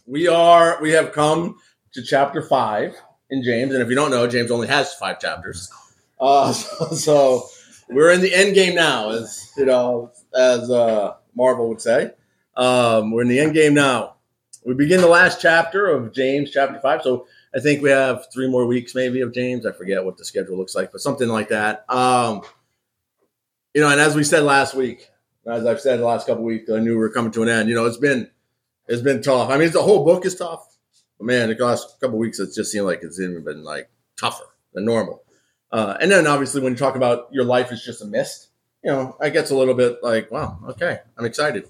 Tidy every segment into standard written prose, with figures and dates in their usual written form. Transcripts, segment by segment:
We have come to chapter 5 in James, and if you don't know, James only has 5 chapters. So we're in the end game now, as Marvel would say. We're in the end game now. We begin the last chapter of James, chapter 5. So I think we have 3 more weeks, maybe, of James. I forget what the schedule looks like, but something like that. And as we said last week, as I've said the last couple of weeks, I knew we were coming to an end. It's been tough. I mean, the whole book is tough. But man, the last couple of weeks, it just seemed like it's even been like tougher than normal. And then obviously when you talk about your life is just a mist, I gets a little bit like, wow, okay, I'm excited.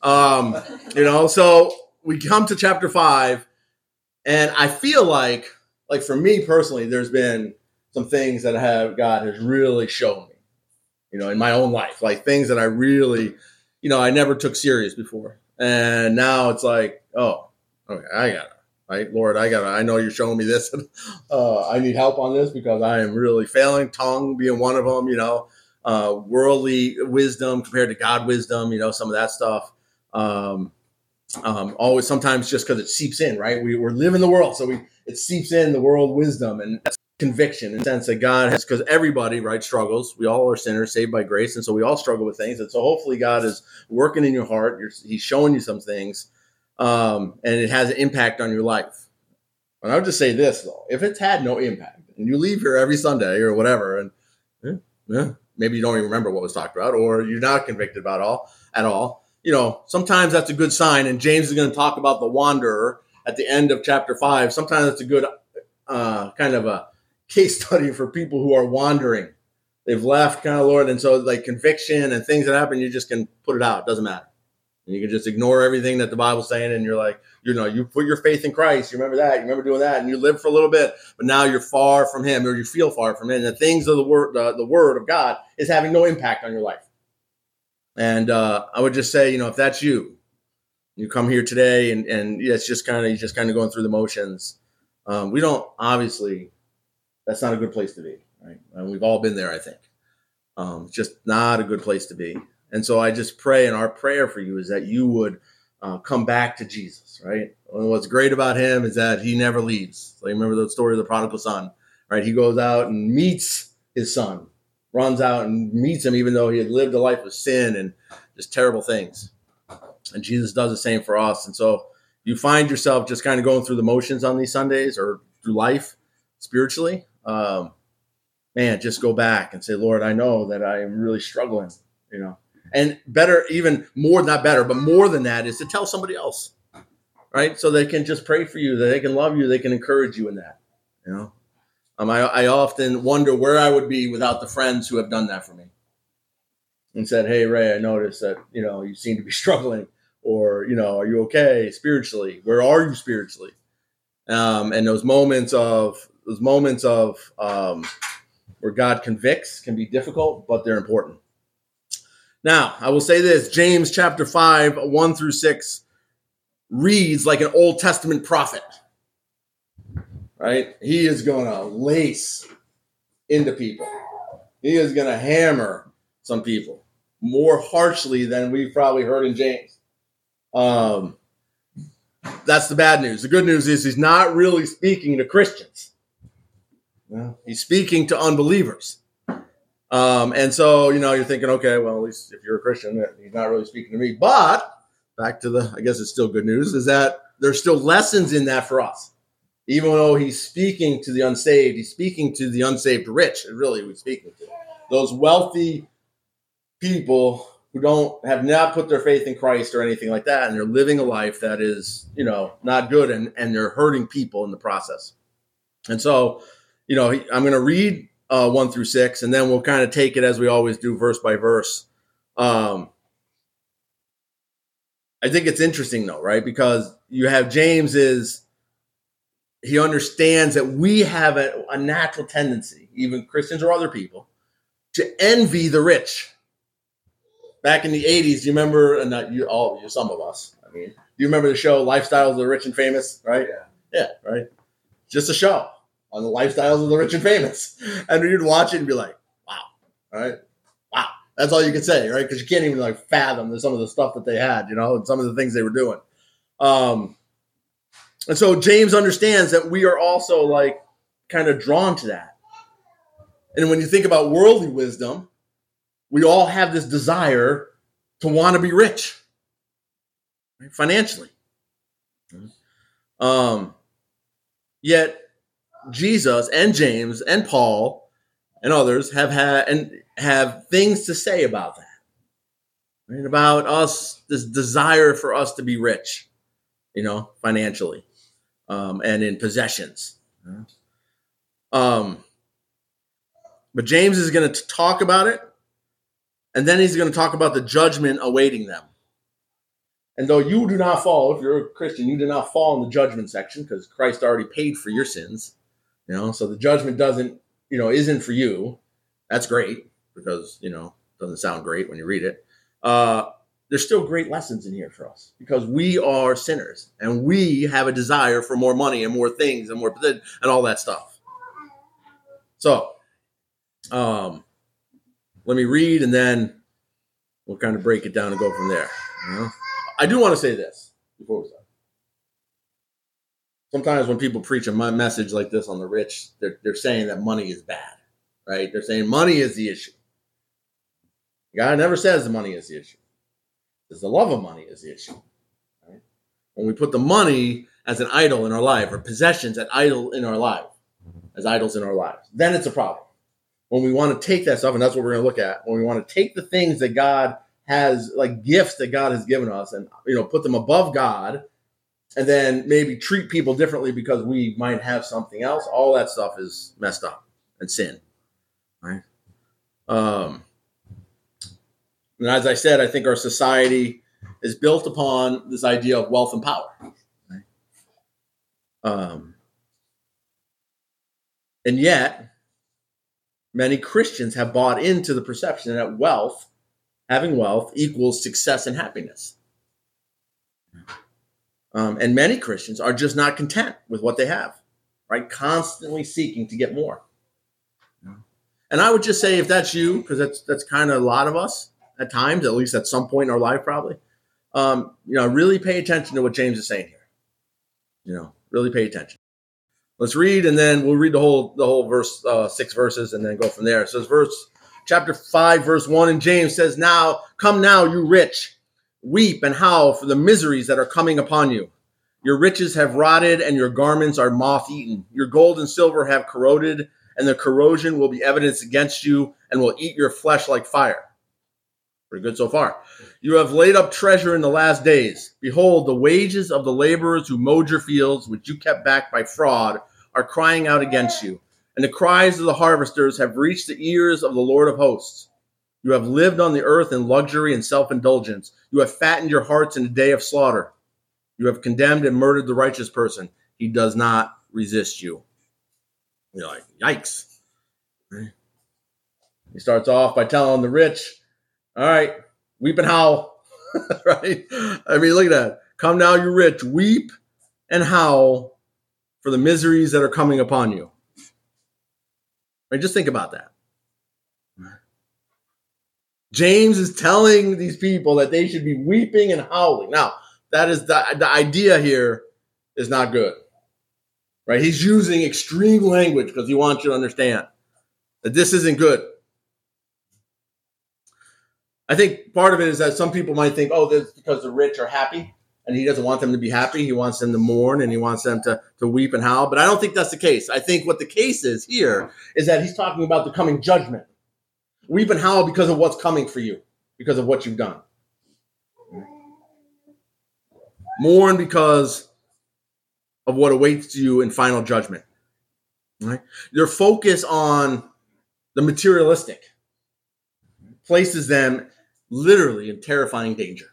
So we come to chapter 5, and I feel like for me personally, there's been some things that God has really shown me, in my own life, like things that I really, I never took serious before. And now it's like, oh, okay, Lord, I know you're showing me this. I need help on this because I am really failing. Tongue being one of them, worldly wisdom compared to God wisdom, some of that stuff. Always, sometimes just because it seeps in, right? We're living the world, so it seeps in the world wisdom, and that's conviction in the sense that God has, because everybody, right, struggles. We all are sinners saved by grace, and so we all struggle with things. And so hopefully God is working in your heart. He's showing you some things, and it has an impact on your life. And I would just say this, though. If it's had no impact, and you leave here every Sunday or whatever, and maybe you don't even remember what was talked about, or you're not convicted about at all, sometimes that's a good sign. And James is going to talk about the wanderer at the end of chapter 5. Sometimes that's a good kind of a case study for people who are wandering. They've left kind of Lord. And so like conviction and things that happen, you just can put it out. It doesn't matter. And you can just ignore everything that the Bible's saying. And you're like, you put your faith in Christ. You remember that. You remember doing that. And you live for a little bit. But now you're far from him, or you feel far from him. And the things of the word of God is having no impact on your life. And I would just say, if that's you come here today and it's just kind of going through the motions. We don't, obviously, that's not a good place to be, right? And we've all been there, I think. It's just not a good place to be. And so I just pray, and our prayer for you is that you would come back to Jesus, right? And what's great about him is that he never leaves. So you remember the story of the prodigal son, right? He goes out and meets his son, runs out and meets him, even though he had lived a life of sin and just terrible things. And Jesus does the same for us. And so you find yourself just kind of going through the motions on these Sundays or through life spiritually, just go back and say, Lord, I know that I am really struggling, and better, even more, not better, but more than that is to tell somebody else, right? So they can just pray for you, that they can love you, they can encourage you in that, I often wonder where I would be without the friends who have done that for me and said, hey, Ray, I noticed that, you seem to be struggling, or, are you okay spiritually? Where are you spiritually? And those moments of where God convicts can be difficult, but they're important. Now, I will say this, James chapter 5, 1-6 reads like an Old Testament prophet, right? He is going to lace into people. He is going to hammer some people more harshly than we've probably heard in James. That's the bad news. The good news is he's not really speaking to Christians. He's speaking to unbelievers. And so, you're thinking, okay, well, at least if you're a Christian, he's not really speaking to me. But back to I guess it's still good news, is that there's still lessons in that for us. Even though he's speaking to the unsaved, he's speaking to the unsaved rich, really he's speaking to. Those wealthy people who have not put their faith in Christ or anything like that, and they're living a life that is, not good, and they're hurting people in the process. And so, I'm going to read 1-6, and then we'll kind of take it as we always do, verse by verse. I think it's interesting, though, right? Because you have James he understands that we have a natural tendency, even Christians or other people, to envy the rich. Back in the 80s, you remember, and not you, all of you, some of us, do you remember the show Lifestyles of the Rich and Famous, right? Yeah, right? Just a show on the lifestyles of the rich and famous. And you'd watch it and be like, wow, all right? Wow. That's all you could say, right? Because you can't even fathom some of the stuff that they had, and some of the things they were doing. And so James understands that we are also like kind of drawn to that. And when you think about worldly wisdom, we all have this desire to want to be rich, right, financially. Yet Jesus and James and Paul and others have had and have things to say about that, right? About us, this desire for us to be rich, financially, and in possessions. But James is going to talk about it, and then he's going to talk about the judgment awaiting them. And though you do not fall, if you're a Christian, you do not fall in the judgment section because Christ already paid for your sins. So the judgment isn't for you. That's great because, doesn't sound great when you read it. There's still great lessons in here for us because we are sinners and we have a desire for more money and more things and more and all that stuff. So, let me read and then we'll kind of break it down and go from there. I do want to say this before we start. Sometimes when people preach a message like this on the rich, they're saying that money is bad, right? They're saying money is the issue. God never says the money is the issue. It's the love of money is the issue. Right? When we put the money as an idol in our life or possessions as idols in our lives, then it's a problem. When we want to take that stuff, and that's what we're going to look at, when we want to take the things that God has, like gifts that God has given us, and put them above God, and then maybe treat people differently because we might have something else. All that stuff is messed up and sin, right? And as I said, I think our society is built upon this idea of wealth and power, right? And yet, many Christians have bought into the perception that having wealth equals success and happiness. And many Christians are just not content with what they have, right? Constantly seeking to get more. And I would just say, if that's you, because that's kind of a lot of us at times, at least at some point in our life, probably, really pay attention to what James is saying here. Really pay attention. Let's read, and then we'll read the whole verse, 6 verses, and then go from there. It says, chapter 5, verse 1 in James says, "Now, come now, you rich, weep and howl for the miseries that are coming upon you. Your riches have rotted, and your garments are moth-eaten. Your gold and silver have corroded, and the corrosion will be evidence against you, and will eat your flesh like fire." Pretty good so far. "You have laid up treasure in the last days. Behold, the wages of the laborers who mowed your fields, which you kept back by fraud, are crying out against you. And the cries of the harvesters have reached the ears of the Lord of hosts. You have lived on the earth in luxury and self-indulgence. You have fattened your hearts in the day of slaughter. You have condemned and murdered the righteous person. He does not resist you." You're like, yikes. He starts off by telling the rich, all right, weep and howl, right? I mean, look at that. "Come now, you rich, weep and howl for the miseries that are coming upon you." Right? Just think about that. James is telling these people that they should be weeping and howling. Now, that is the idea here is not good, right? He's using extreme language because he wants you to understand that this isn't good. I think part of it is that some people might think, that's because the rich are happy, and he doesn't want them to be happy. He wants them to mourn, and he wants them to weep and howl. But I don't think that's the case. I think what the case is here is that he's talking about the coming judgment. Weep and howl because of what's coming for you, because of what you've done. Mourn because of what awaits you in final judgment. Right? Your focus on the materialistic places them literally in terrifying danger.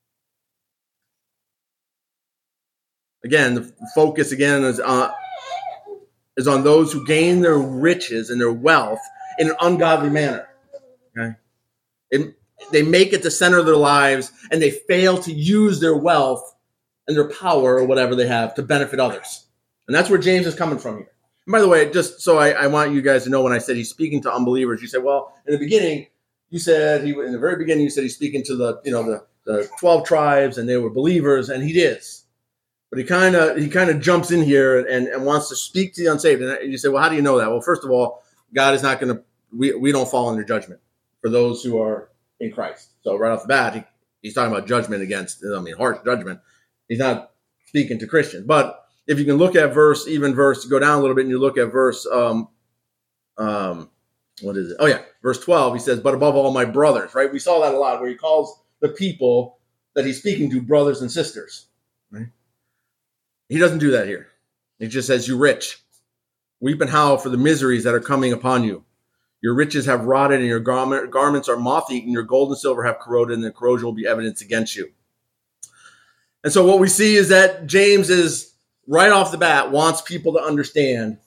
Again, the focus is on those who gain their riches and their wealth in an ungodly manner. Okay, they make it the center of their lives, and they fail to use their wealth and their power or whatever they have to benefit others. And that's where James is coming from here. And by the way, just so I want you guys to know, when I said he's speaking to unbelievers, you said, well, in the beginning, you said in the very beginning, you said he's speaking to the 12 tribes and they were believers, and he is. But he kind of jumps in here and wants to speak to the unsaved. And you say, well, how do you know that? Well, first of all, God is not going to, we don't fall under judgment for those who are in Christ. So right off the bat, he's talking about judgment against, harsh judgment. He's not speaking to Christians. But if you can look at go down a little bit and you look at verse, what is it? Oh yeah, verse 12, he says, but above all my brothers, right? We saw that a lot where he calls the people that he's speaking to brothers and sisters, right? He doesn't do that here. He just says, you rich, weep and howl for the miseries that are coming upon you. Your riches have rotted and your garments are moth-eaten. Your gold and silver have corroded and the corrosion will be evidence against you. And so what we see is that James is right off the bat wants people to understand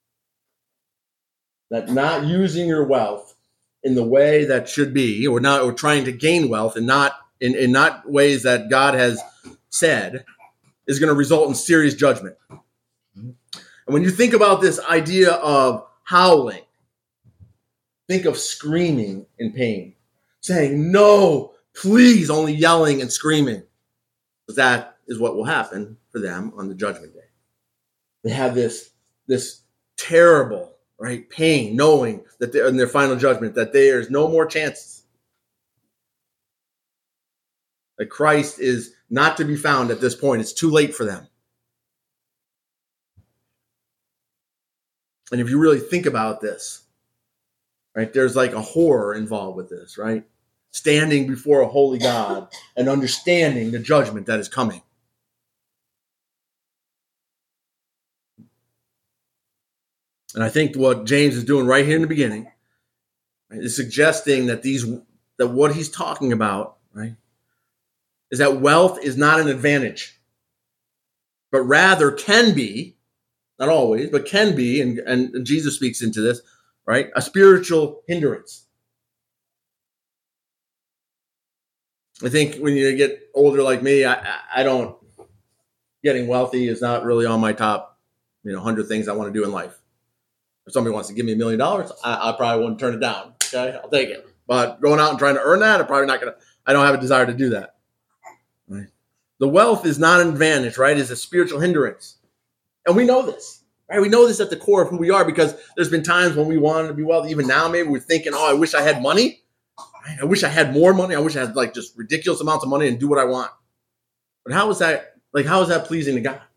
that not using your wealth in the way that should be, or trying to gain wealth and not in not ways that God has said, is going to result in serious judgment. And when you think about this idea of howling, think of screaming in pain, saying, no, please, only yelling and screaming. But that is what will happen for them on the judgment day. They have this terrible, right, pain, knowing that they're in their final judgment, that there's no more chances. That Christ is not to be found at this point. It's too late for them. And if you really think about this, right, there's like a horror involved with this, right? Standing before a holy God and understanding the judgment that is coming. And I think what James is doing right here in the beginning, right, is suggesting that what he's talking about, right, is that wealth is not an advantage, but rather can be, not always, but can be, and Jesus speaks into this, right, a spiritual hindrance. I think when you get older like me, I don't, getting wealthy is not really on my top, 100 things I want to do in life. If somebody wants to give me $1 million, I probably wouldn't turn it down. Okay, I'll take it. But going out and trying to earn that, I don't have a desire to do that. Right? The wealth is not an advantage, right? It's a spiritual hindrance. And we know this, right? We know this at the core of who we are, because there's been times when we wanted to be wealthy. Even now, maybe we're thinking, I wish I had money. I wish I had more money. I wish I had like just ridiculous amounts of money and do what I want. But how is that pleasing to God?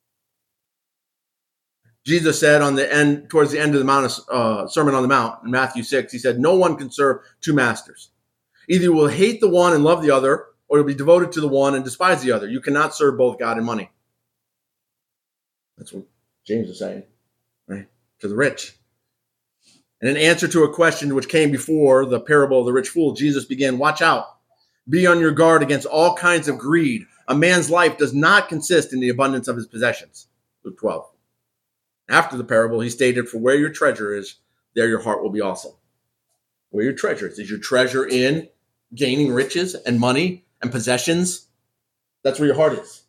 Jesus said towards the end of the Sermon on the Mount in Matthew 6, he said, no one can serve two masters. Either you will hate the one and love the other, or you'll be devoted to the one and despise the other. You cannot serve both God and money. That's what James is saying, right? To the rich. And in answer to a question which came before the parable of the rich fool, Jesus began, watch out. Be on your guard against all kinds of greed. A man's life does not consist in the abundance of his possessions. Luke 12. After the parable, he stated, for where your treasure is, there your heart will be also. Where your treasure is your treasure in gaining riches and money and possessions? That's where your heart is.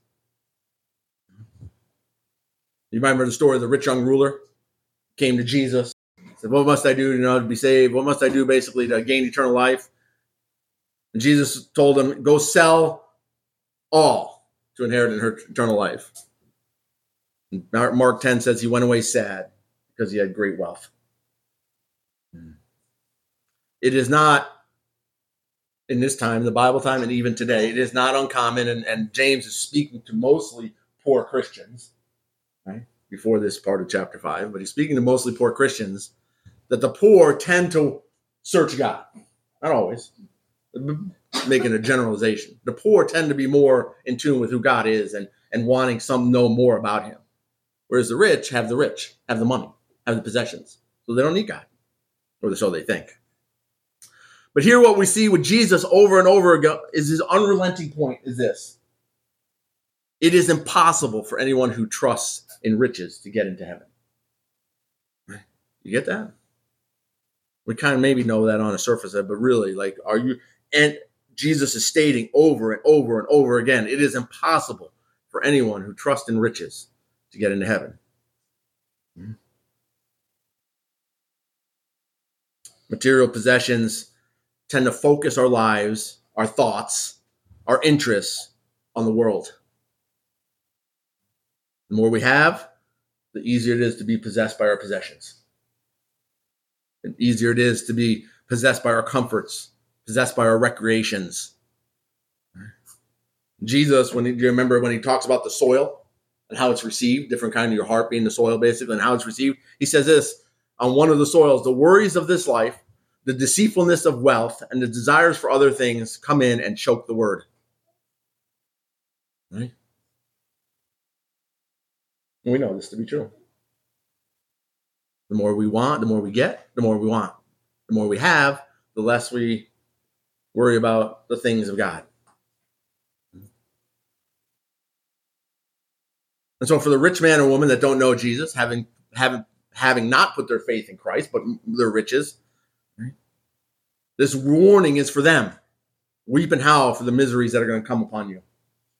You remember the story of the rich young ruler? Came to Jesus. Said, what must I do, to be saved? What must I do basically to gain eternal life? And Jesus told him, go sell all to inherit eternal life. And Mark 10 says he went away sad because he had great wealth. It is not, in this time, the Bible time, and even today, it is not uncommon, and James is speaking to mostly poor Christians, right, before this part of chapter 5, but he's speaking to mostly poor Christians, that the poor tend to search God. Not always. Making a generalization. The poor tend to be more in tune with who God is and wanting some know more about him. Whereas the rich, have the money, have the possessions. So they don't need God. Or so they think. But here what we see with Jesus over and over again is his unrelenting point is this. It is impossible for anyone who trusts in riches to get into heaven. You get that? We kind of maybe know that on a surface, but really, are you? And Jesus is stating over and over and over again, it is impossible for anyone who trusts in riches to get into heaven. Material possessions tend to focus our lives, our thoughts, our interests on the world. The more we have, the easier it is to be possessed by our possessions. The easier it is to be possessed by our comforts, possessed by our recreations. Jesus, do you remember when he talks about the soil and how it's received, different kind of your heart being the soil basically, and how it's received? He says this on one of the soils: the worries of this life, the deceitfulness of wealth, and the desires for other things come in and choke the word. Right? And we know this to be true. The more we want, the more we get, the more we want. The more we have, the less we worry about the things of God. And so for the rich man or woman that don't know Jesus, having not put their faith in Christ, but their riches, right? This warning is for them. Weep and howl for the miseries that are going to come upon you.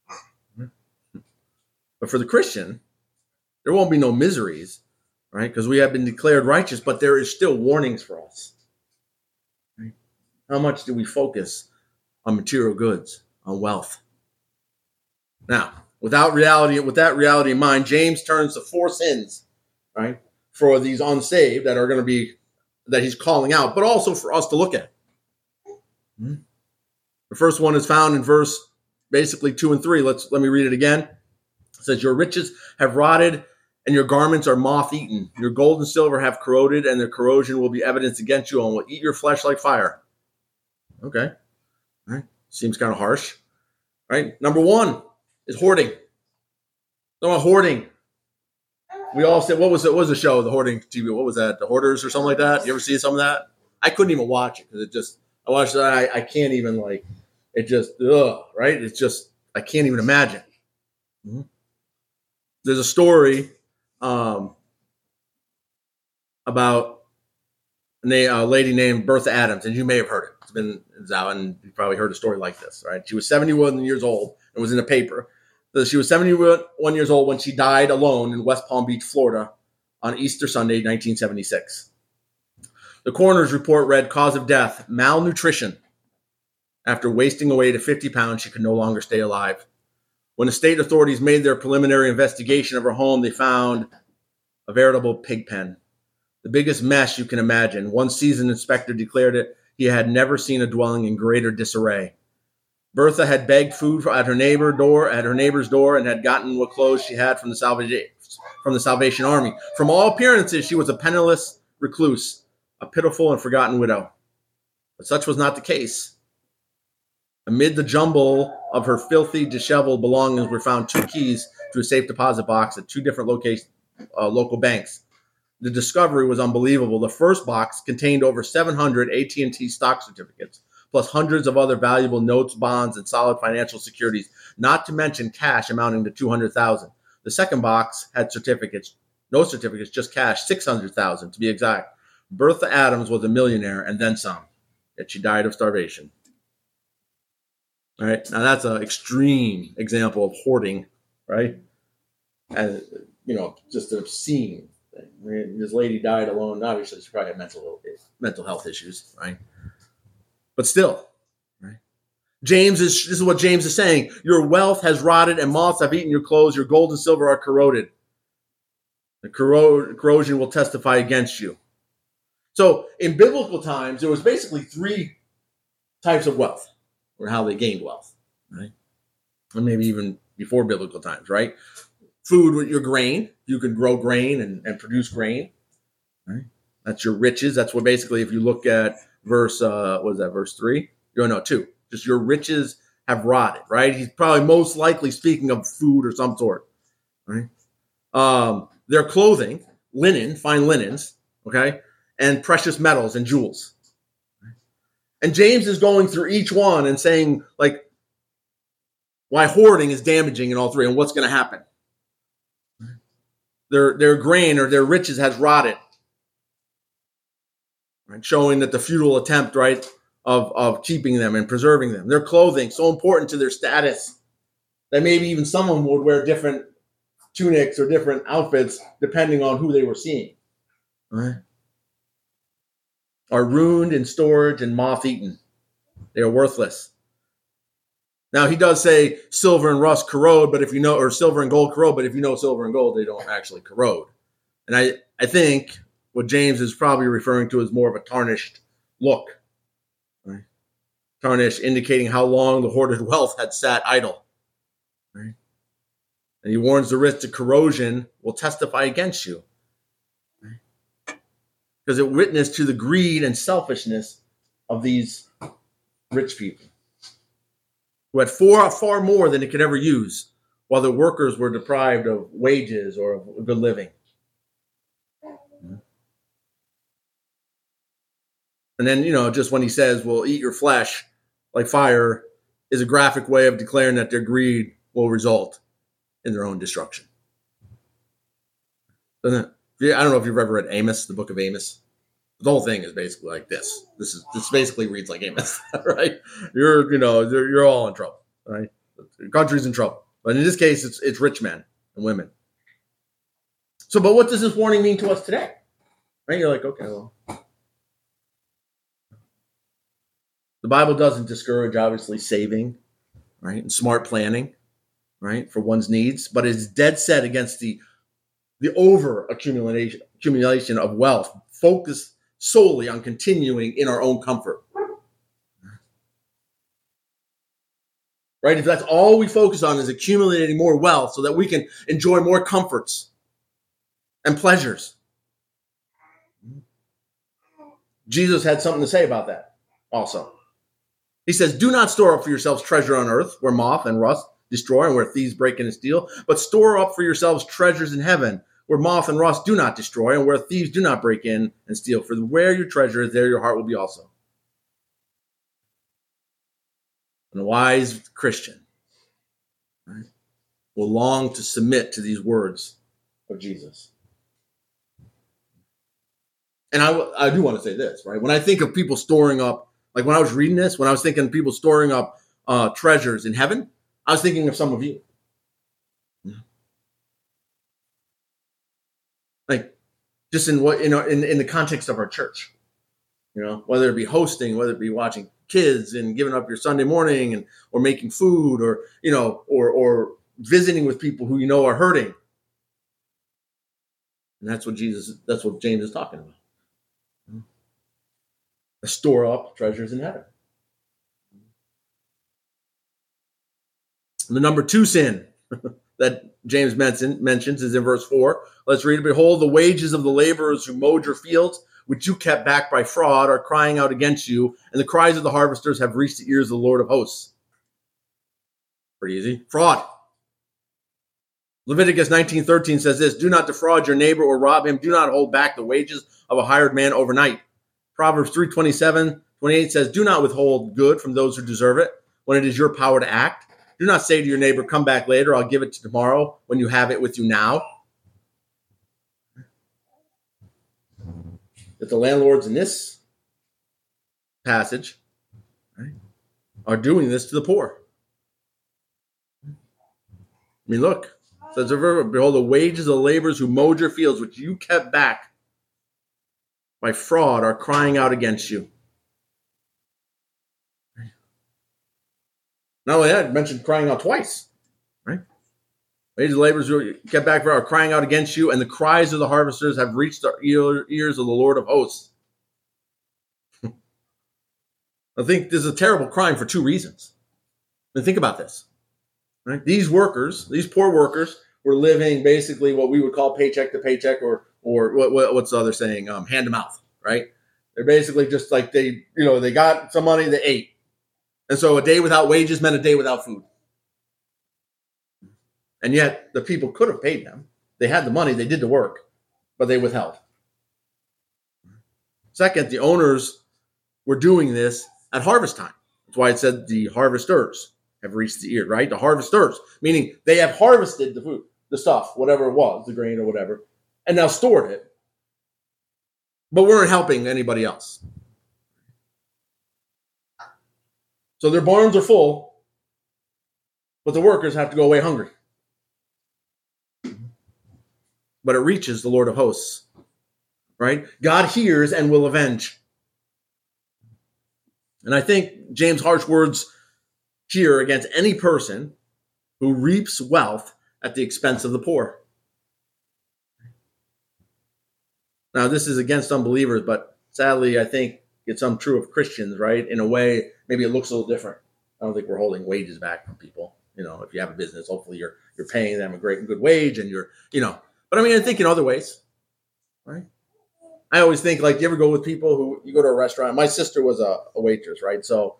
But for the Christian, there won't be no miseries, right? Because we have been declared righteous, but there is still warnings for us. Right? How much do we focus on material goods, on wealth? Now, with that reality in mind, James turns to 4 sins, right, for these unsaved that are going to be, that he's calling out, but also for us to look at. The first one is found in verse basically 2 and 3. Let me read it again. It says, your riches have rotted and your garments are moth-eaten. Your gold and silver have corroded, and their corrosion will be evidence against you and will eat your flesh like fire. Okay. All right. Seems kind of harsh. All right. Number 1 is hoarding. So hoarding. We all said, what was the show, the hoarding TV? What was that? The Hoarders or something like that? You ever see some of that? I couldn't even watch it because I watched that. I can't even it just, right? It's just, I can't even imagine. Mm-hmm. There's a story about a lady named Bertha Adams, and you may have heard it. It's out, and you probably heard a story like this, right? She was 71 years old and was in the paper. So she was 71 years old when she died alone in West Palm Beach, Florida, on Easter Sunday, 1976. The coroner's report read, cause of death, malnutrition. After wasting away to 50 pounds, she could no longer stay alive. When the state authorities made their preliminary investigation of her home, they found a veritable pig pen. The biggest mess you can imagine. One seasoned inspector declared it. He had never seen a dwelling in greater disarray. Bertha had begged food at her neighbor's door, and had gotten what clothes she had from the Salvation Army. From all appearances, she was a penniless recluse, a pitiful and forgotten widow. But such was not the case. Amid the jumble of her filthy, disheveled belongings were found 2 keys to a safe deposit box at 2 different local banks. The discovery was unbelievable. The first box contained over 700 AT&T stock certificates, plus hundreds of other valuable notes, bonds, and solid financial securities, not to mention cash amounting to $200,000. The second box had no certificates, just cash, $600,000 to be exact. Bertha Adams was a millionaire and then some, yet she died of starvation. All right, now that's an extreme example of hoarding, right? And, just an obscene thing. This lady died alone. Obviously, she probably had mental health issues, right? But still, right? This is what James is saying. Your wealth has rotted and moths have eaten your clothes. Your gold and silver are corroded. The corrosion will testify against you. So in biblical times, there was basically 3 types of wealth, or how they gained wealth, right? And maybe even before biblical times, right? Food with your grain. You could grow grain and produce grain, right? That's your riches. That's what basically, if you look at verse 3? 2. Just your riches have rotted, right? He's probably most likely speaking of food or some sort, right? Their clothing, linen, fine linens, okay? And precious metals and jewels. And James is going through each one and saying, why hoarding is damaging in all 3 and what's going to happen. Their grain or their riches has rotted. Right? Showing that the futile attempt, right, of keeping them and preserving them. Their clothing, so important to their status that maybe even someone would wear different tunics or different outfits depending on who they were seeing. Right? Are ruined in storage and moth-eaten. They are worthless. Now he does say silver and rust corrode, but if you know, or silver and gold corrode, but if you know silver and gold, they don't actually corrode. And I think what James is probably referring to is more of a tarnished look. Right? Tarnished, indicating how long the hoarded wealth had sat idle. Right? And he warns the risk to corrosion will testify against you. Right? Because it witnessed to the greed and selfishness of these rich people who had far more than they could ever use, while the workers were deprived of wages or of good living. And then, just when he says, "Well, eat your flesh like fire," is a graphic way of declaring that their greed will result in their own destruction. Doesn't it? I don't know if you've ever read Amos, the book of Amos. The whole thing is basically like this. This basically reads like Amos, right? You're all in trouble, right? The country's in trouble. But in this case, it's rich men and women. So, but what does this warning mean to us today? Right? You're like, okay, well, the Bible doesn't discourage, obviously, saving, right, and smart planning, right, for one's needs, but it's dead set against the over accumulation of wealth, focused solely on continuing in our own comfort. Right? If that's all we focus on is accumulating more wealth so that we can enjoy more comforts and pleasures. Jesus had something to say about that also. He says, "Do not store up for yourselves treasure on earth, where moth and rust destroy and where thieves break in and steal, but store up for yourselves treasures in heaven, where moth and rust do not destroy and where thieves do not break in and steal. For where your treasure is, there your heart will be also." And a wise Christian, right, will long to submit to these words of Jesus. And I do want to say this, right? When I think of people storing up, like when I was reading this, when I was thinking of people storing up treasures in heaven, I was thinking of some of you. Like, just in what, in the context of our church, whether it be hosting, whether it be watching kids and giving up your Sunday morning or making food or visiting with people who are hurting. And that's what James is talking about. Store up treasures in heaven. The number 2 sin that James mentions is in verse 4. Let's read it. "Behold, the wages of the laborers who mowed your fields, which you kept back by fraud, are crying out against you, and the cries of the harvesters have reached the ears of the Lord of hosts." Pretty easy. Fraud. Leviticus 19:13 says this: "Do not defraud your neighbor or rob him. Do not hold back the wages of a hired man overnight." Proverbs 3:27-28 says, "Do not withhold good from those who deserve it when it is your power to act. Do not say to your neighbor, 'Come back later, I'll give it to tomorrow,' when you have it with you now." That the landlords in this passage, right, are doing this to the poor. I mean, look, it says, "Behold, the wages of the laborers who mowed your fields, which you kept back by fraud, are crying out against you." Not only that, I mentioned crying out twice, right? Wages of laborers who kept back are crying out against you, and the cries of the harvesters have reached the ears of the Lord of hosts. I think this is a terrible crime for 2 reasons. And think about this, right? These poor workers, were living basically what we would call paycheck to paycheck, or what's the other saying? Hand to mouth, right? They're basically just like they got some money, they ate. And so a day without wages meant a day without food. And yet the people could have paid them. They had the money, they did the work, but they withheld. Second, the owners were doing this at harvest time. That's why it said the harvesters have reached the ear, right? The harvesters, meaning they have harvested the food, the stuff, whatever it was, the grain or whatever, and now stored it, but weren't helping anybody else. So their barns are full, but the workers have to go away hungry. But it reaches the Lord of hosts, right? God hears and will avenge. And I think James' harsh words here against any person who reaps wealth at the expense of the poor. Now, this is against unbelievers, but sadly, I think it's untrue of Christians, right? In a way, maybe it looks a little different. I don't think we're holding wages back from people. If you have a business, hopefully you're paying them a great and good wage, and But I mean, I think in other ways, right? I always think, like, you ever go with people who you go to a restaurant. My sister was a waitress, right? So,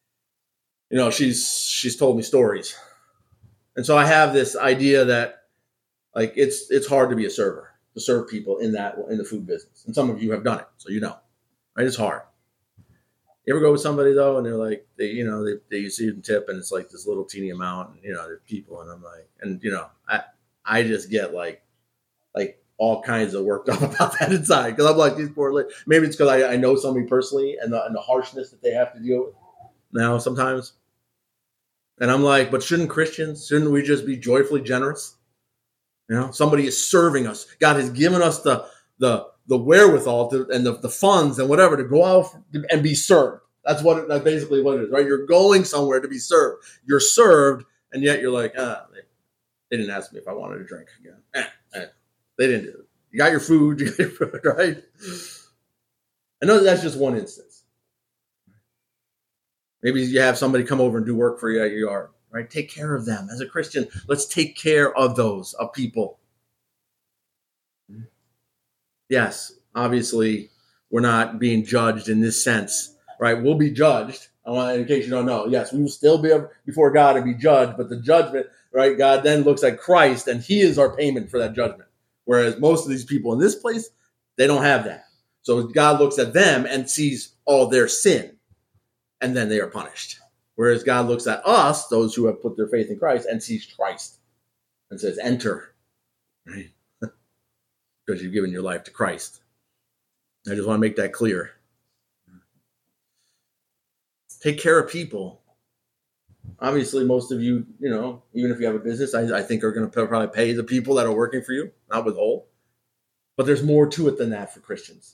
she's told me stories, and so I have this idea that, like, it's hard to be a server, to serve people in the food business, and some of you have done it, so right? It's hard. You ever go with somebody though, and they're like, they see you tip, and it's like this little teeny amount, and there's people, and I'm like, and I just get like all kinds of worked up about that inside, because I'm like, these poor, maybe it's because I know somebody personally, and the harshness that they have to deal with now sometimes, and I'm like, but shouldn't we just be joyfully generous? Somebody is serving us. God has given us the wherewithal and the funds and whatever to go out and be served. That's basically what it is, right? You're going somewhere to be served. You're served, and yet you're like, they didn't ask me if I wanted a drink again. They didn't do it. You got your food, right? I know that's just one instance. Maybe you have somebody come over and do work for you at your yard, right? Take care of them. As a Christian, let's take care of of people. Yes, obviously, we're not being judged in this sense, right? We'll be judged. In case you don't know, yes, we will still be before God and be judged, but the judgment, right? God then looks at Christ, and He is our payment for that judgment. Whereas most of these people in this place, they don't have that. So God looks at them and sees all their sin, and then they are punished. Whereas God looks at us, those who have put their faith in Christ, and sees Christ and says, enter, right? Because you've given your life to Christ. I just want to make that clear. Take care of people. Obviously, most of you, even if you have a business, I think are going to probably pay the people that are working for you, not withhold. But there's more to it than that for Christians.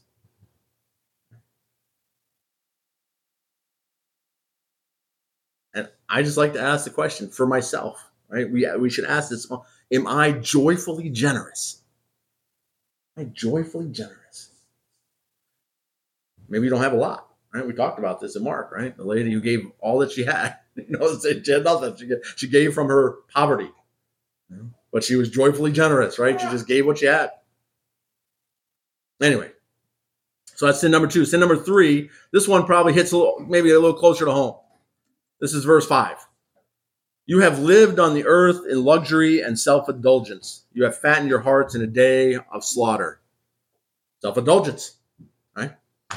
And I just like to ask the question for myself, right? We should ask this: am I joyfully generous? Am I joyfully generous? Maybe you don't have a lot, right? We talked about this in Mark, right? The lady who gave all that she had, she had nothing. She gave from her poverty, but she was joyfully generous, right? She just gave what she had. Anyway, so that's sin number 2. Sin number 3, this one probably hits maybe a little closer to home. This is verse 5. You have lived on the earth in luxury and self-indulgence. You have fattened your hearts in a day of slaughter. Self-indulgence, right?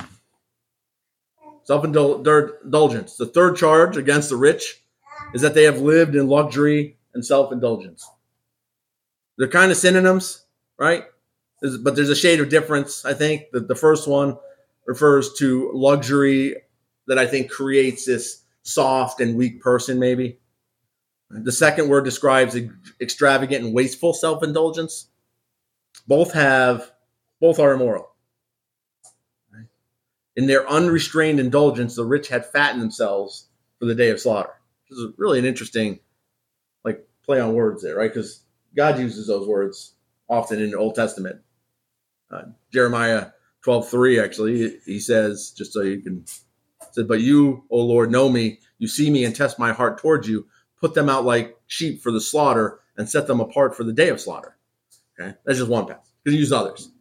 Self-indulgence. The third charge against the rich is that they have lived in luxury and self-indulgence. They're kind of synonyms, right? But there's a shade of difference, I think. The first one refers to luxury that I think creates this soft and weak person, maybe. The second word describes extravagant and wasteful self-indulgence. Both are immoral. In their unrestrained indulgence, the rich had fattened themselves for the day of slaughter. This is really an interesting play on words there, right? Because God uses those words often in the Old Testament. Jeremiah 12:3, actually, he says, just so you can, said, but you, O Lord, know me. You see me and test my heart towards you. Put them out like sheep for the slaughter and set them apart for the day of slaughter. Okay, that's just one passage. You can use others.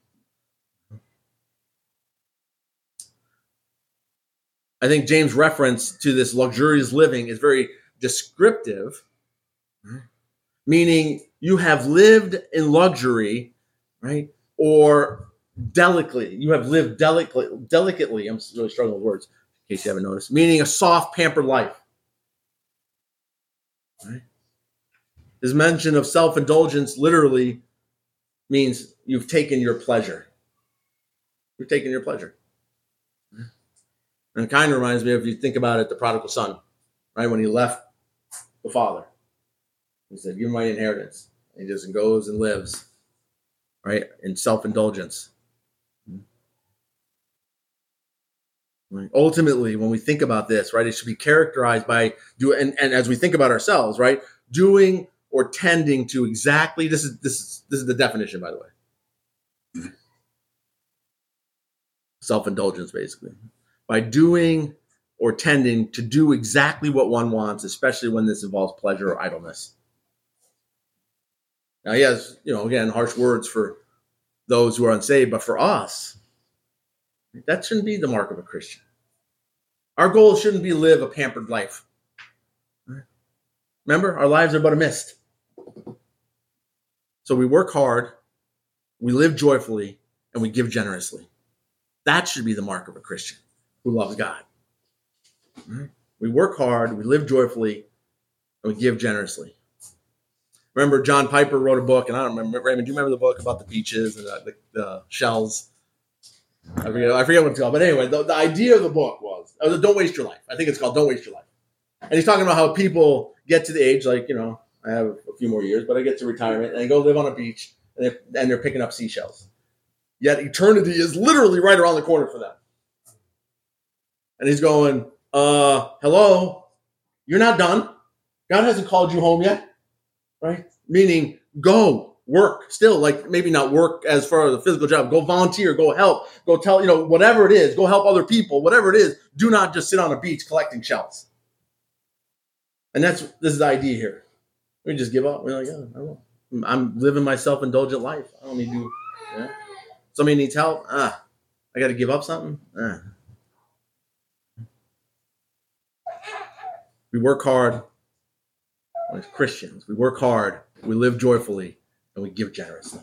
I think James' reference to this luxurious living is very descriptive, meaning you have lived in luxury, right? Or delicately. You have lived delicately. I'm really struggling with words, in case you haven't noticed. Meaning a soft, pampered life. Right? This mention of self-indulgence literally means you've taken your pleasure. You've taken your pleasure. And it kind of reminds me of, if you think about it, the prodigal son, right? When he left the father, he said, give me my inheritance. And he just goes and lives, right, in self-indulgence. Right? Ultimately, when we think about this, right, it should be characterized by and as we think about ourselves, right, doing or tending to exactly this is the definition, by the way. Self-indulgence, basically, by doing or tending to do exactly what one wants, especially when this involves pleasure or idleness. Now, he has, again, harsh words for those who are unsaved, but for us, that shouldn't be the mark of a Christian. Our goal shouldn't be to live a pampered life. Remember, our lives are but a mist. So we work hard, we live joyfully, and we give generously. That should be the mark of a Christian who loves God. We work hard, we live joyfully, and we give generously. Remember, John Piper wrote a book, and I don't remember, Raymond, do you remember the book about the beaches and the shells? I forget what it's called. But anyway, the idea of the book was, Don't Waste Your Life. I think it's called Don't Waste Your Life. And he's talking about how people get to the age, like, I have a few more years, but I get to retirement, and they go live on a beach, and they're picking up seashells. Yet eternity is literally right around the corner for them. And he's going, hello, you're not done. God hasn't called you home yet, right? Meaning, go work still, like maybe not work as far as a physical job. Go volunteer, go help, go tell, whatever it is, go help other people, whatever it is. Do not just sit on a beach collecting shells. And this is the idea here. We just give up. We're like, I don't know. I'm living my self-indulgent life. I don't need to. Yeah. Somebody needs help. I got to give up something. We work hard as Christians. We work hard. We live joyfully, and we give generously.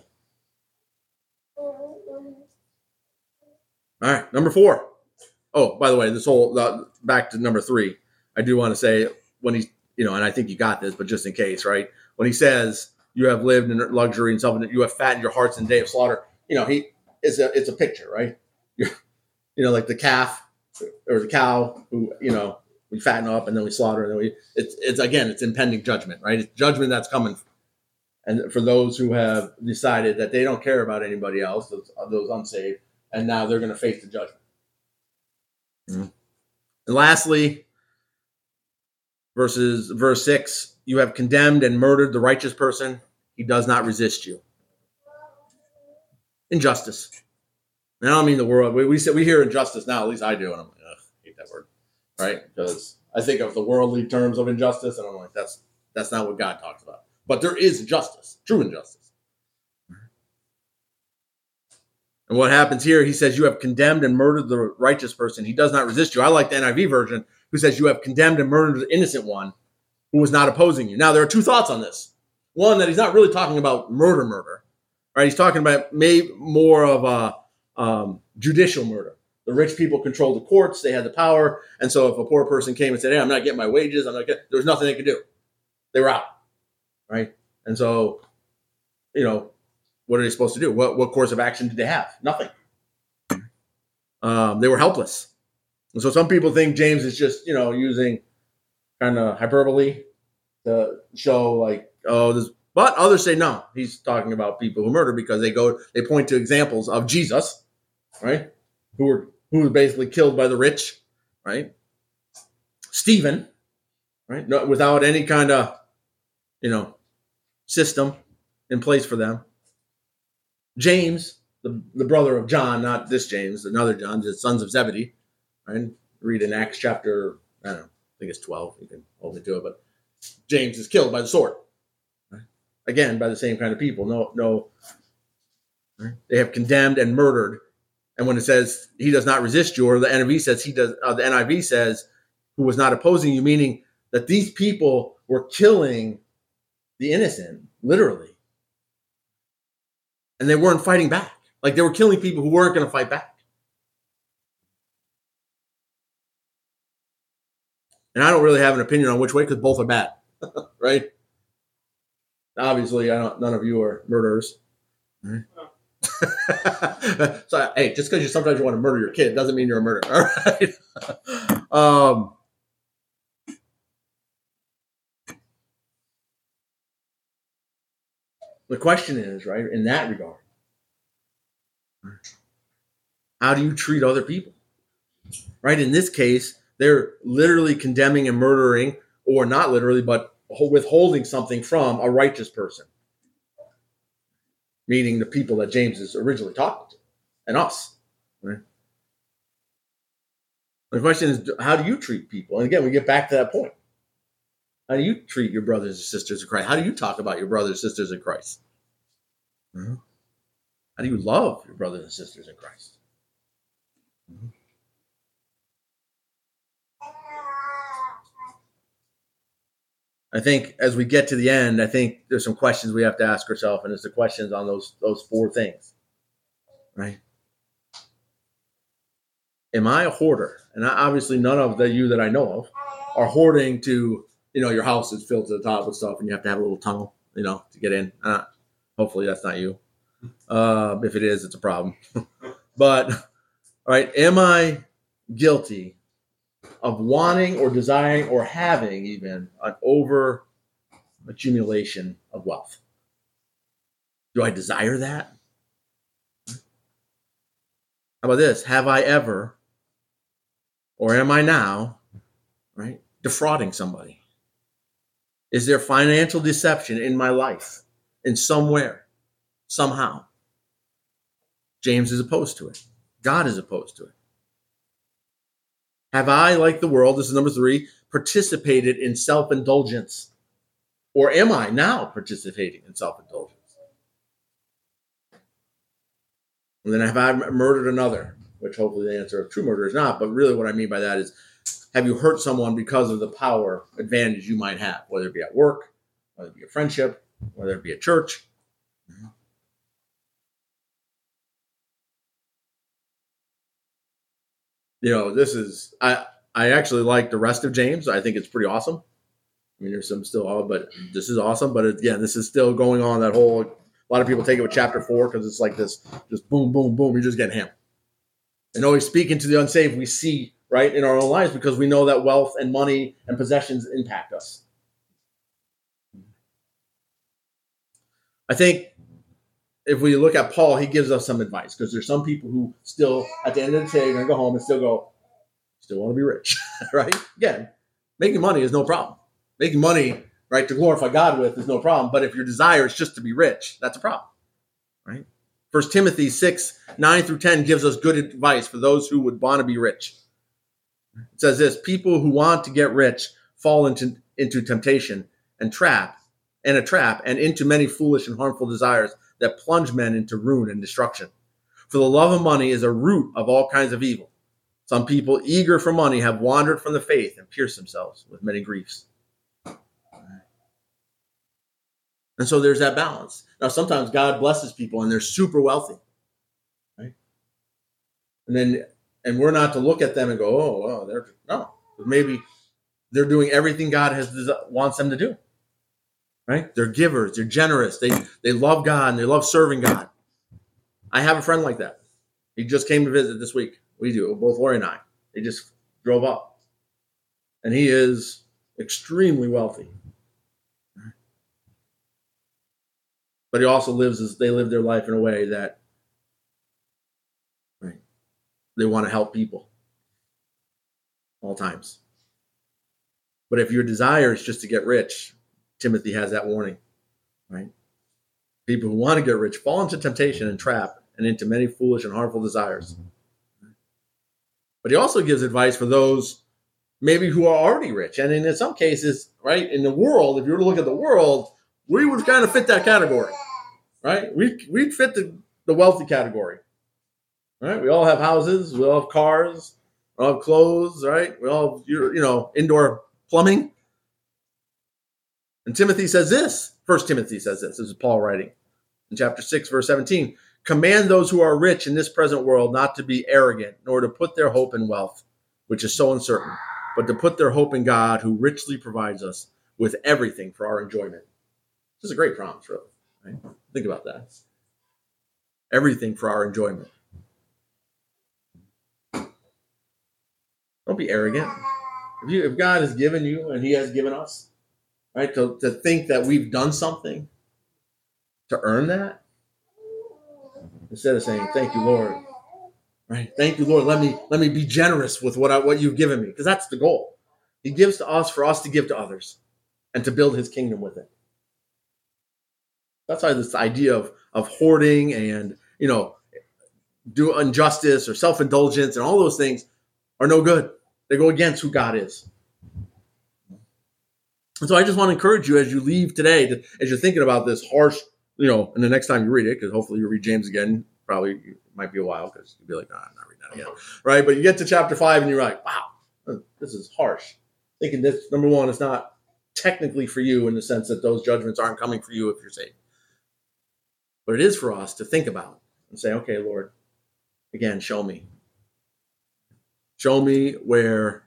All right, number 4. Oh, by the way, back to number 3. I do want to say when he's, and I think you got this, but just in case, right? When he says you have lived in luxury and self, you have fattened your hearts in the day of slaughter. It's a picture, right? Like the calf or the cow who, we fatten up and then we slaughter and then it's impending judgment, right? It's judgment that's coming. And for those who have decided that they don't care about anybody else, those unsaved, and now they're going to face the judgment. Mm-hmm. And lastly, verse 6, you have condemned and murdered the righteous person. He does not resist you. Injustice. And I don't mean the world. We hear injustice now, at least I do, and I'm like, ugh, I hate that word, right? Because I think of the worldly terms of injustice, and I'm like, that's not what God talks about. But there is justice, true injustice. And what happens here, he says, you have condemned and murdered the righteous person. He does not resist you. I like the NIV version, who says, you have condemned and murdered the innocent one who was not opposing you. Now, there are 2 thoughts on this. One, that he's not really talking about murder, right? He's talking about maybe more of a judicial murder. The rich people controlled the courts. They had the power. And so if a poor person came and said, hey, I'm not getting my wages, there was nothing they could do. They were out, right? And so, what are they supposed to do? What course of action did they have? Nothing. They were helpless. And so some people think James is just, using kind of hyperbole to show like, this. But others say no. He's talking about people who murder because they point to examples of Jesus, right? Who were basically killed by the rich, right? Stephen, right? No, without any kind of, system in place for them. James, the brother of John, not this James, another John, the sons of Zebedee, right? Read in Acts chapter, I don't know, I think it's 12. You can hold me to it, but James is killed by the sword. Right? Again, by the same kind of people. No. Right? They have condemned and murdered. And when it says he does not resist you, or the NIV says the NIV says who was not opposing you, meaning that these people were killing the innocent, literally. And they weren't fighting back. Like they were killing people who weren't going to fight back. And I don't really have an opinion on which way because both are bad, right? Obviously, none of you are murderers. Right? So, hey, just because sometimes you want to murder your kid doesn't mean you're a murderer. All right. The question is, right, in that regard, how do you treat other people? right? In this case, they're literally condemning and murdering, or not literally, but withholding something from a righteous person, meaning the people that James is originally talking to, and us. Right? The question is, how do you treat people? And again, we get back to that point. How do you treat your brothers and sisters in Christ? How do you talk about your brothers and sisters in Christ? Mm-hmm. How do you love your brothers and sisters in Christ? Mm-hmm. I think as we get to the end, I think there's some questions we have to ask ourselves, and it's the questions on those four things, right? Am I a hoarder? And obviously, none of you that I know of are hoarding to, your house is filled to the top with stuff, and you have to have a little tunnel, to get in. Hopefully, that's not you. If it is, it's a problem. But, all right, am I guilty of wanting or desiring or having even an over accumulation of wealth? Do I desire that? How about this? Have I ever, or am I now, right, defrauding somebody? Is there financial deception in my life in somewhere, somehow? James is opposed to it. God is opposed to it. Have I, like the world, this is number 3, participated in self-indulgence? Or am I now participating in self-indulgence? And then have I murdered another? Which hopefully the answer of true murder is not. But really what I mean by that is, have you hurt someone because of the power advantage you might have, whether it be at work, whether it be a friendship, whether it be a church? This is, I actually like the rest of James. I think it's pretty awesome. I mean, there's some still, but this is awesome. But again, this is still going on that whole, a lot of people take it with chapter 4 because it's like this, just boom, boom, boom. You're just getting him. And always speaking to the unsaved, we see, right, in our own lives, because we know that wealth and money and possessions impact us. I think if we look at Paul, he gives us some advice, because there's some people who still, at the end of the day, are going to go home and still want to be rich, right? Again, making money is no problem. Making money, right, to glorify God with is no problem. But if your desire is just to be rich, that's a problem, right? 1 Timothy 6, 9 through 10 gives us good advice for those who would want to be rich. It says this: people who want to get rich fall into temptation and a trap, and into many foolish and harmful desires that plunge men into ruin and destruction. For the love of money is a root of all kinds of evil. Some people eager for money have wandered from the faith and pierced themselves with many griefs. And so there's that balance. Now, sometimes God blesses people and they're super wealthy, right? And we're not to look at them and go, oh, well, maybe they're doing everything God wants them to do, right? They're givers, they're generous, they love God and they love serving God. I have a friend like that. He just came to visit this week. We do, both Lori and I. He just drove up, and he is extremely wealthy. But he also they live their life in a way that, right, they want to help people all times. But if your desire is just to get rich, Timothy has that warning, right? People who want to get rich fall into temptation and trap and into many foolish and harmful desires. But he also gives advice for those maybe who are already rich. And in some cases, right, in the world, if you were to look at the world, we would kind of fit that category. Right? We'd fit the wealthy category. Right? We all have houses. We all have cars. We all have clothes. Right? We all have, indoor plumbing. And Timothy says this. 1 Timothy says this. This is Paul writing in chapter 6, verse 17. Command those who are rich in this present world not to be arrogant, nor to put their hope in wealth, which is so uncertain, but to put their hope in God, who richly provides us with everything for our enjoyment. This is a great promise, really. Right? Think about that. Everything for our enjoyment. Don't be arrogant. If God has given you and he has given us, right, to think that we've done something to earn that, instead of saying, thank you, Lord, Right? Thank you, Lord. Let me be generous with what you've given me, because that's the goal. He gives to us for us to give to others and to build his kingdom with it. That's why this idea of hoarding and, do injustice or self-indulgence and all those things are no good. They go against who God is. And so I just want to encourage you as you leave today, as you're thinking about this harsh, and the next time you read it, because hopefully you read James again, probably it might be a while because you'll be like, I'm not reading that again. Right? But you get to chapter 5 and you're like, wow, this is harsh. Thinking this, number one, it's not technically for you in the sense that those judgments aren't coming for you if you're saved. But it is for us to think about and say, okay, Lord, again, show me. Show me where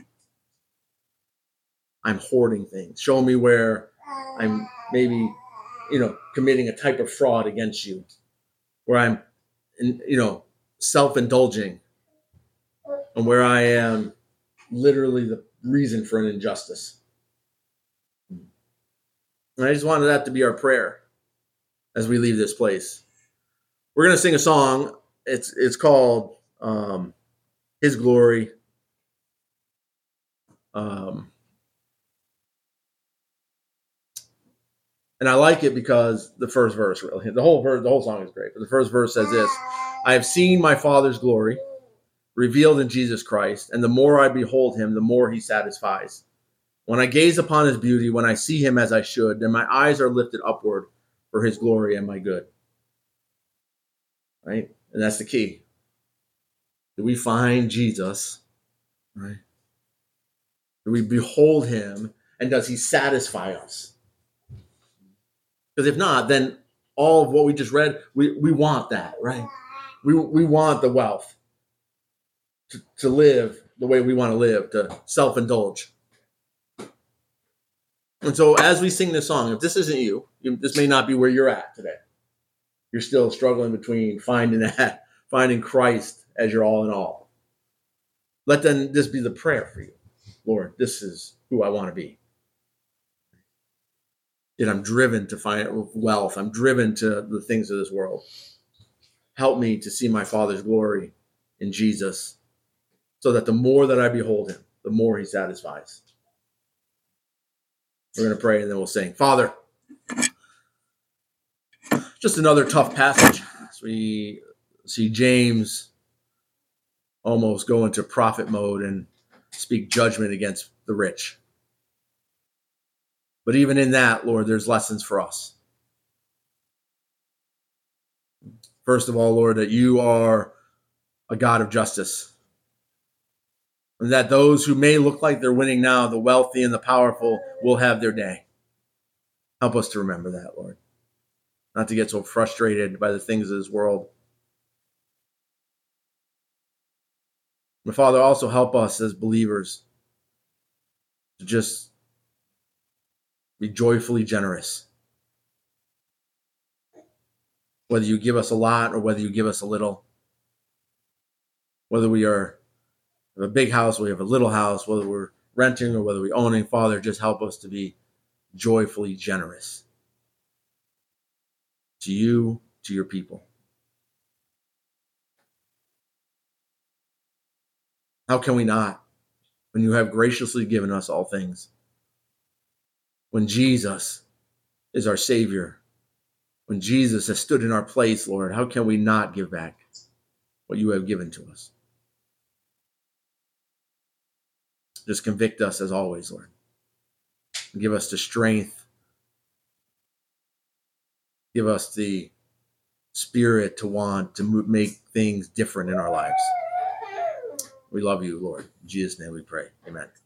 I'm hoarding things. Show me where I'm maybe, committing a type of fraud against you, where I'm, self-indulging, and where I am literally the reason for an injustice. And I just wanted that to be our prayer as we leave this place. We're going to sing a song. It's called His Glory. And I like it because the first verse, really, the whole song is great. But the first verse says this: I have seen my Father's glory revealed in Jesus Christ, and the more I behold him, the more he satisfies. When I gaze upon his beauty, when I see him as I should, then my eyes are lifted upward for his glory and my good. Right? And that's the key. Do we find Jesus? Right? Do we behold him, and does he satisfy us? Because if not, then all of what we just read, we want that, right? We want the wealth to live the way we want to live, to self-indulge. And so as we sing this song, if this isn't you, this may not be where you're at today. You're still struggling between finding Christ as your all in all. Let then this be the prayer for you. Lord, this is who I want to be. And I'm driven to find wealth. I'm driven to the things of this world. Help me to see my Father's glory in Jesus, so that the more that I behold him, the more he satisfies. We're going to pray and then we'll sing. Father, just another tough passage. As we see James almost go into prophet mode and speak judgment against the rich. But even in that, Lord, there's lessons for us. First of all, Lord, that you are a God of justice. And that those who may look like they're winning now, the wealthy and the powerful, will have their day. Help us to remember that, Lord. Not to get so frustrated by the things of this world. But Father, also help us as believers to just be joyfully generous. Whether you give us a lot or whether you give us a little. Whether we have a big house, we have a little house, whether we're renting or whether we're owning, Father, just help us to be joyfully generous to you, to your people. How can we not, when you have graciously given us all things? When Jesus is our Savior, when Jesus has stood in our place, Lord, how can we not give back what you have given to us? Just convict us as always, Lord. Give us the strength. Give us the spirit to want to make things different in our lives. We love you, Lord. In Jesus' name we pray. Amen.